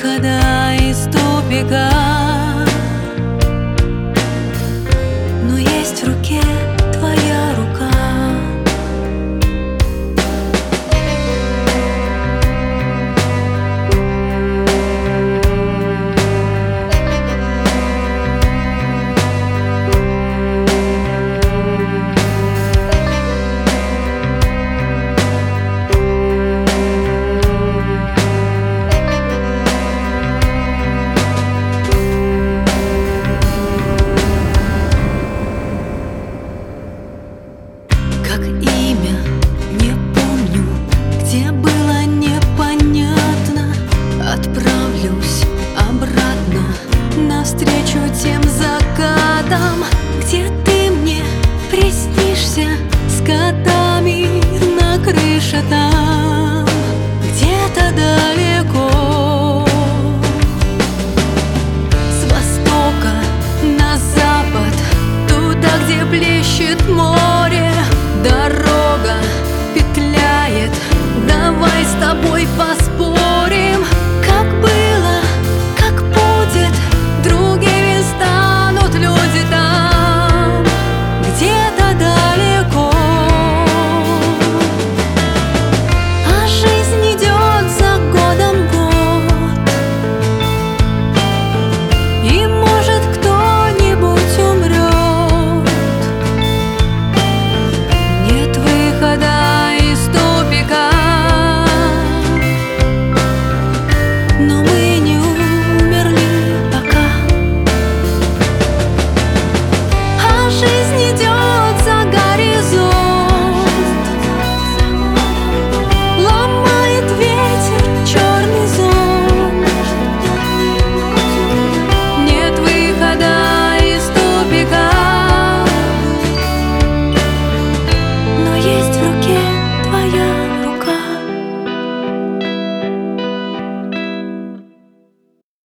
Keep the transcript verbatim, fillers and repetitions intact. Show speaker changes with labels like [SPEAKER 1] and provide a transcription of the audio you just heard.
[SPEAKER 1] выхода из тупика, но есть в руке твоя рука. Как имя, не помню, где было непонятно. Отправлюсь обратно навстречу тем закатам, где ты мне приснишься с котами на крыше там, где-то далеко. С востока на запад, туда, где плещет море, дорога петляет, давай с тобой поспорим.